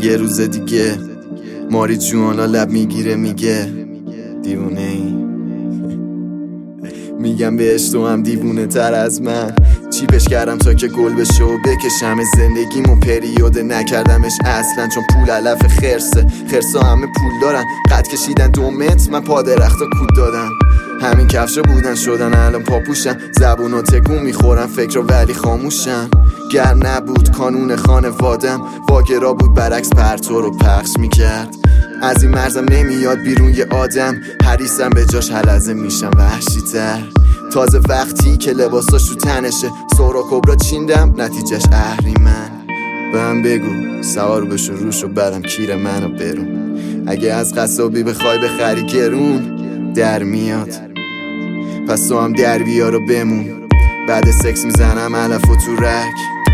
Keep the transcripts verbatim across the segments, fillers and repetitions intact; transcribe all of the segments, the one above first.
یه روز دیگه ماری جوانا لب میگیره میگه دیوونه ای. میگم بهش تو هم دیوونه تر از من. چیپش کردم تا که گل بشه و بکشم زندگیمو پریوده نکردمش اصلا، چون پول علف خرسه. خرسا همه پول دارن، قد کشیدن دو متر من پا درختا کود دادم. همین کفشا بودن شدن الان پاپوشن، زبون و تکون میخورن فکر ولی خاموشن. گر نبود کانون خانوادم واگرا بود برعکس پرتو رو پخش میکرد. از این مرزم نمیاد بیرون یه آدم، حریصم به جاش حلزه میشم وحشی تر. تازه وقتی که لباساش رو تنشه سورا کبرا چیندم نتیجهش اهریمن. به هم بگو سوار بشو روش و برم کیر منو برون. اگه از قصابی بخوای بخری گرون در میاد، پس تو هم در بیارو بمون. بعد سکس میزنم علف و تو رک.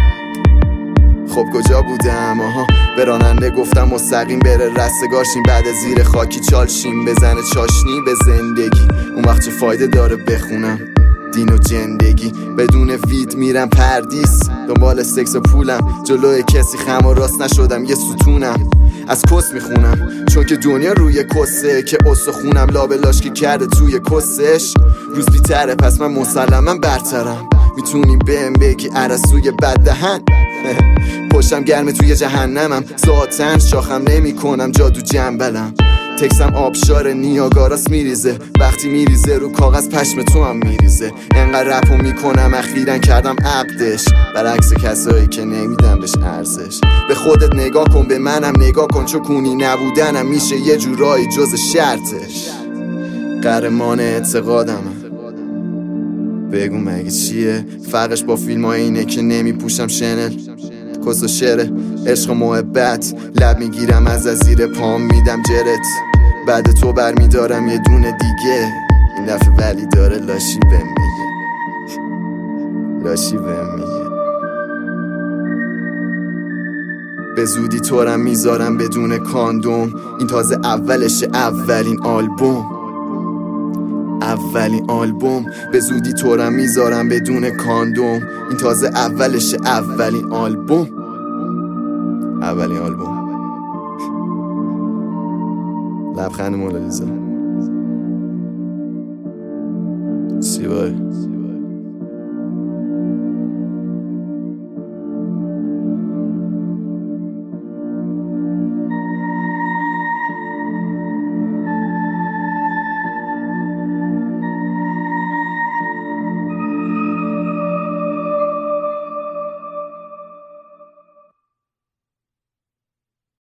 خب کجا بودم؟ آها به راننده گفتم مستقیم بره رستگارشیم. بعد زیر خاکی چالشیم بزنه چاشنی به زندگی. اون وقت چه فایده داره بخونم دین و جندگی؟ بدون وید میرم پردیس دنبال سکس و پولم. جلوی کسی خم و راست نشدم یه ستونم. از کس میخونم چون که دنیا روی کسه که استخونم لابلاشکی کرده توی کسش. روز بیتره پس من مسلما برترم. میتونی بهم بگی عرصوی بد دهن پشتم گرمه توی جهنمم. ذاتن شاخم نمی کنم جادو جنبلم. تکسم آبشار نیاگاراس میریزه، وقتی میریزه رو کاغذ پشم تو هم میریزه. انقدر رپو میکنم اخیراً کردم عقدش، برعکس کسایی که نمیدم بهش ارزش. به خودت نگاه کن به منم نگاه کن، چون کونی نبودنم میشه یه جورایی جز شرطش. قهرمان اعتقادمم بگو مگه چیه؟ فرقش با فیلم های اینه که نمیپوشم شنل. کس و شعره عشق و محبت لب میگیرم از از زیر پام میدم جرت. بعد تو برمیدارم یه دونه دیگه، این دفعه ولی داره لاشی بهم میگه لاشی بهم میگه. به زودی تورم میذارم بدون کاندوم. این تازه اولشه اولین آلبوم اولین آلبوم. به زودی تورم میذارم بدون کاندوم. این تازه اولشه اولین آلبوم اولین آلبوم. لبخند مونالیزا. سیبای